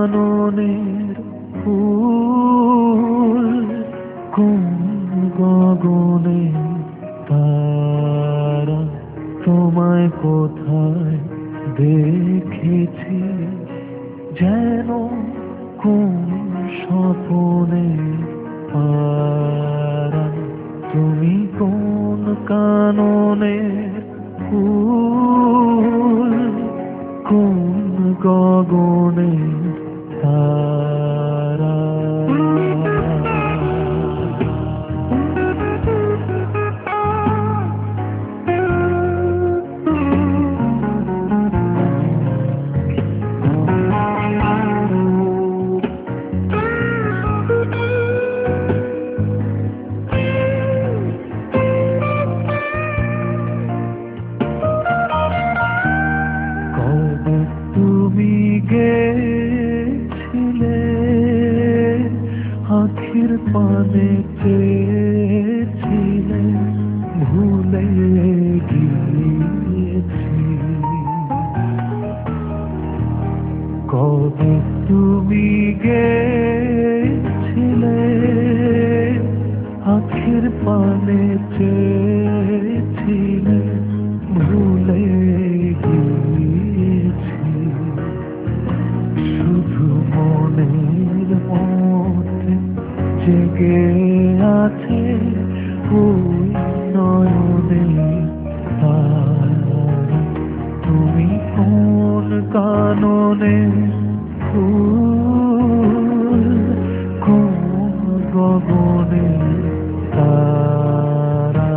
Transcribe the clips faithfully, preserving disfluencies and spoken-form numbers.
কাননের ফুল, কোন গগনে তারা, তোমায় কোথায় দেখেছি যেন কোন স্বপনে পারা। তুমি কোন কাননের ফুল, কোন গগনে তারা। কবে তুমি গেছিলে আখির পানে চেয়েছিলে, ভুলে গিয়েছি। কবে তুমি গেছিলে আখির পানে চেয়েছিলে, ভুলে গিয়েছি। শুধু মনের মধ্যে জেগে আছে ওই নয়নে তারা। তুমি কোন কাননে ফুল, কোন গগনে তারা।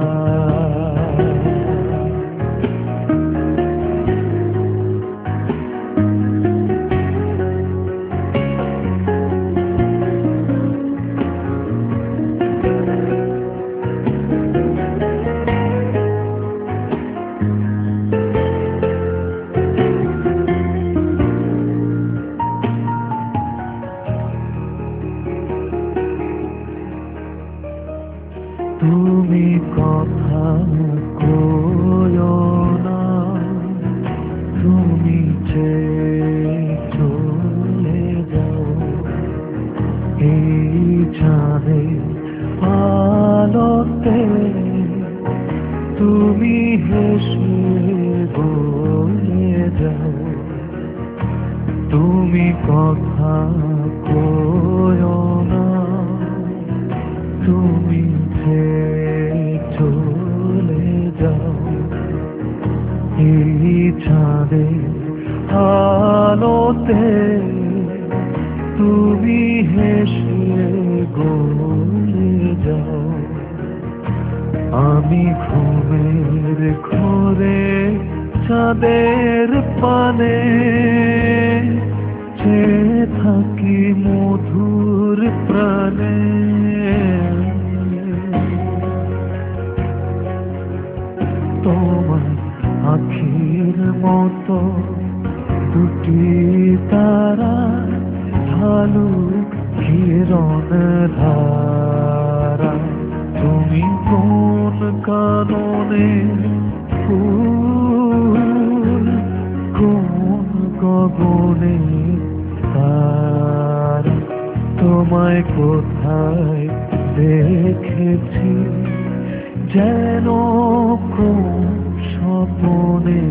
তুমি কথা কয়ো না, তুমি চেয়ে চলে যাও। এই চাঁদে আলোতে তুমি হেসে বলে যাও। তুমি কথা কয়ো না, তুমি চলে যাও। এই চাঁদে আলোতে তুমি হেসে গলে যাও। আমি ঘুমের ঘরে চাঁদের পানে চেয়ে থাকি মধুর প্রাণে। তোমার আখির মতো দুটি তারা, ঢালু কিরণ ধারা। তুমি কোন কাননে ফুল, কোন গগনে তারা। তোমায় কোথায় দেখেছি যেন কোন স্বপনে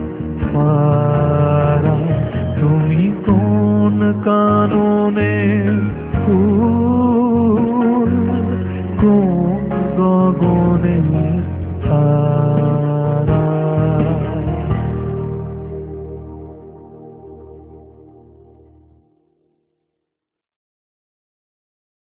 পারা। তুমি কোন কাননে ফুল, কোন গগনে